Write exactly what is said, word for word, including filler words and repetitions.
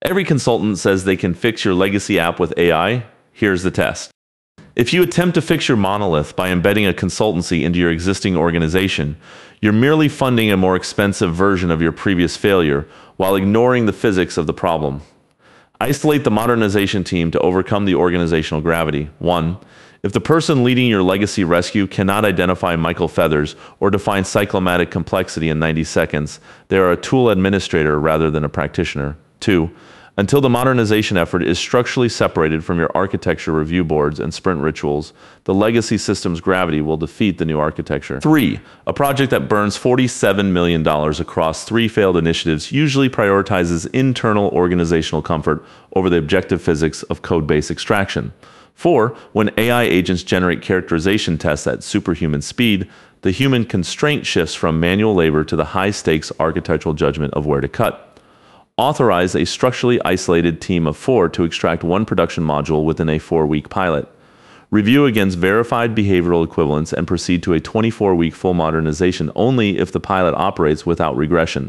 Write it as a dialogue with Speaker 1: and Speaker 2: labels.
Speaker 1: Every consultant says they can fix your legacy app with A I. Here's the test. If you attempt to fix your monolith by embedding a consultancy into your existing organization, you're merely funding a more expensive version of your previous failure while ignoring the physics of the problem. Isolate the modernization team to overcome the organizational gravity. One, if the person leading your legacy rescue cannot identify Michael Feathers or define cyclomatic complexity in ninety seconds, they are a tool administrator rather than a practitioner. Two, until the modernization effort is structurally separated from your architecture review boards and sprint rituals, the legacy system's gravity will defeat the new architecture. Three, a project that burns forty-seven million dollars across three failed initiatives usually prioritizes internal organizational comfort over the objective physics of code-based extraction. Four, when A I agents generate characterization tests at superhuman speed, the human constraint shifts from manual labor to the high-stakes architectural judgment of where to cut. Authorize a structurally isolated team of four to extract one production module within a four-week pilot. Review against verified behavioral equivalence and proceed to a twenty-four week full modernization only if the pilot operates without regression.